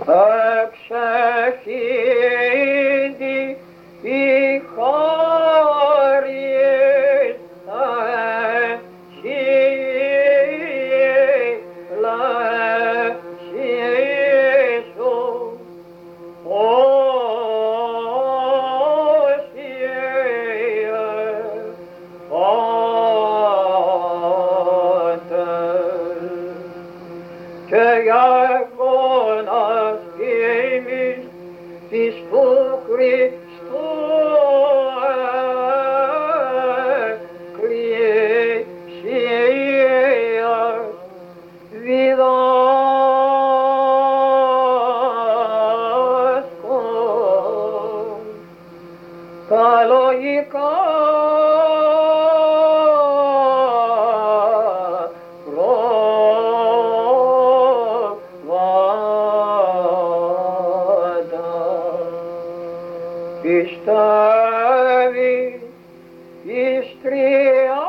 εξεχίδη η χάρις και αγώνας ημείς της του Χριστού εκκλησίας διδάσκων τα λογικά πιστεύει εις τριάδη